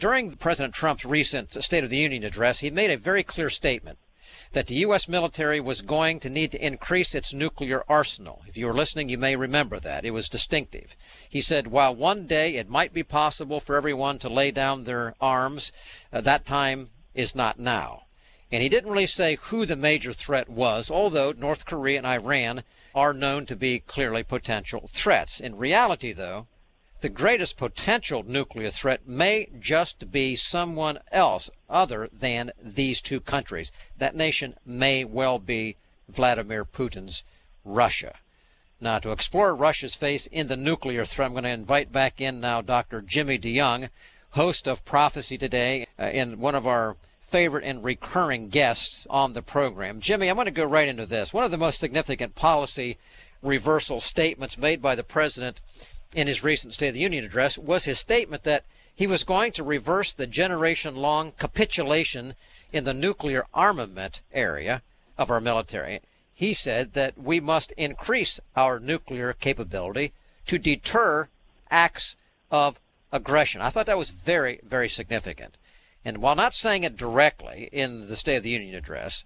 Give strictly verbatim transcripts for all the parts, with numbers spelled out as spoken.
During President Trump's recent State of the Union address, he made a very clear statement that the U S military was going to need to increase its nuclear arsenal. If you were listening, you may remember that. It was distinctive. He said, while one day it might be possible for everyone to lay down their arms, uh, that time is not now. And he didn't really say who the major threat was, although North Korea and Iran are known to be clearly potential threats. In reality, though, the greatest potential nuclear threat may just be someone else other than these two countries. That nation may well be Vladimir Putin's Russia. Now, to explore Russia's face in the nuclear threat, I'm going to invite back in now Doctor Jimmy DeYoung, host of Prophecy Today, uh, and one of our favorite and recurring guests on the program. Jimmy, I'm going to go right into this. One of the most significant policy reversal statements made by the president in his recent State of the Union address was his statement that he was going to reverse the generation-long capitulation in the nuclear armament area of our military. He said that we must increase our nuclear capability to deter acts of aggression. I thought that was very, very significant. And while not saying it directly in the State of the Union address,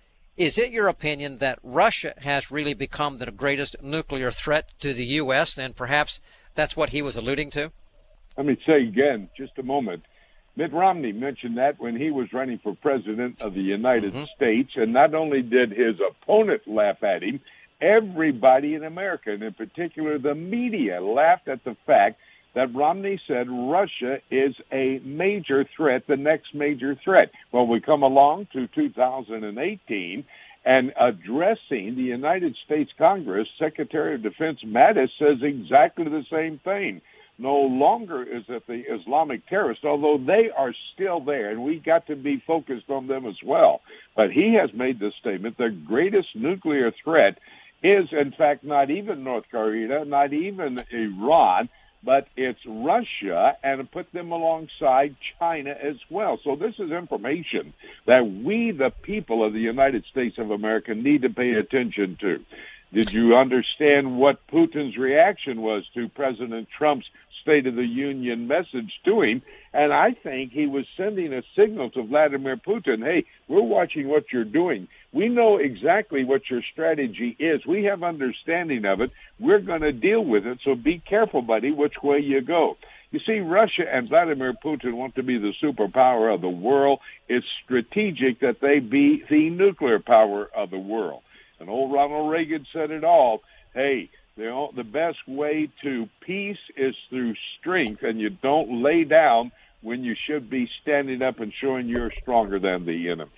is it your opinion that Russia has really become the greatest nuclear threat to the U S, and perhaps that's what he was alluding to? Let me say again, just a moment. Mitt Romney mentioned that when he was running for president of the United mm-hmm. States, and not only did his opponent laugh at him, everybody in America, and in particular the media, laughed at the fact that Romney said Russia is a major threat, the next major threat. Well, we come along to two thousand eighteen, and addressing the United States Congress, Secretary of Defense Mattis says exactly the same thing. No longer is it the Islamic terrorists, although they are still there, and we got to be focused on them as well. But he has made this statement: the greatest nuclear threat is, in fact, not even North Korea, not even Iran, but it's Russia, and put them alongside China as well. So this is information that we, the people of the United States of America, need to pay attention to. Did you understand what Putin's reaction was to President Trump's State of the Union message to him? And I think he was sending a signal to Vladimir Putin, hey, we're watching what you're doing. We know exactly what your strategy is. We have understanding of it. We're going to deal with it, so be careful, buddy, which way you go. You see, Russia and Vladimir Putin want to be the superpower of the world. It's strategic that they be the nuclear power of the world. And old Ronald Reagan said it all. Hey, the, the best way to peace is through strength, and you don't lay down when you should be standing up and showing you're stronger than the enemy.